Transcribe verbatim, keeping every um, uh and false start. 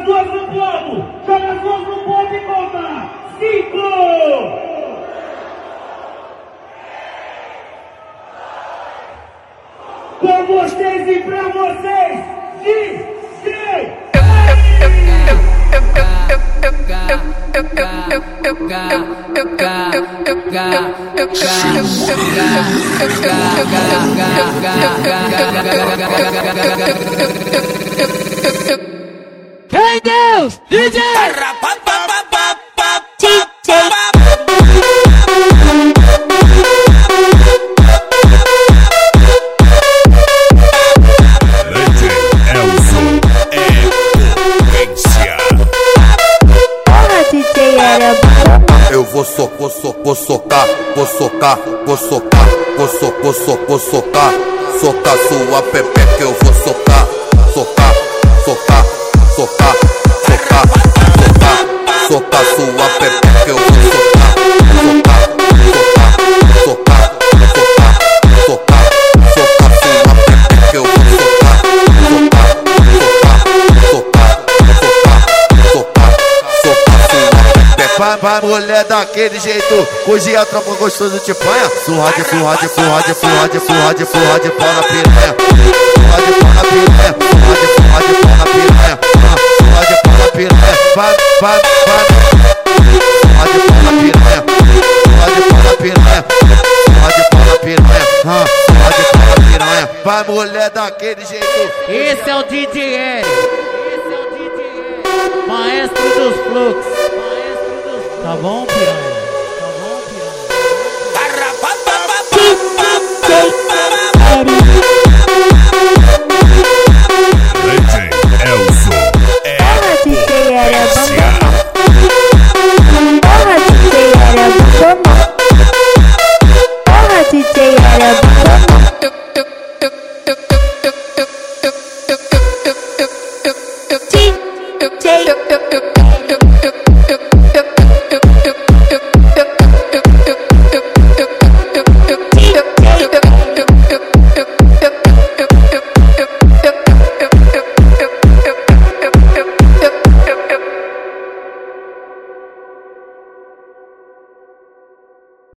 as duas no povo, joga as duas no povo e conta. Cinco! Com vocês e pra vocês, D J! Hey Deus, D J! Eu vou socar, vou socar, vou socar, vou socar, vou socar, vou socar, vou socar, vou socar, socar sua pepeca, eu vou socar, socar, socar, socar, socar, socar, socar sua pepeca, eu vou socar, socar, socar, socar, socar, socar, socar sua pepeca, eu vou socar, socar, socar, socar, socar, socar, socar sua pepeca. Vai, vai, mulher daquele jeito, hoje a tropa gostoso te panha. Surra de, surra de, surra de, surra de, surra de, surra de pau na piranha. Surra de pau na piranha, surra de, surra de pau na piranha. Surra de pau na piranha, vai, vai, vai. Surra de pau na piranha, surra de pau na piranha. Surra de pau na piranha, surra de pau na piranha. Vai, mulher daquele jeito. Esse é o D J L, esse é o D J L, maestro dos fluxos. Tá bom, piranha? Tá bom, piranha? Legend Elzo é potencial. Porra, D J era bom. Porra, D J era bom.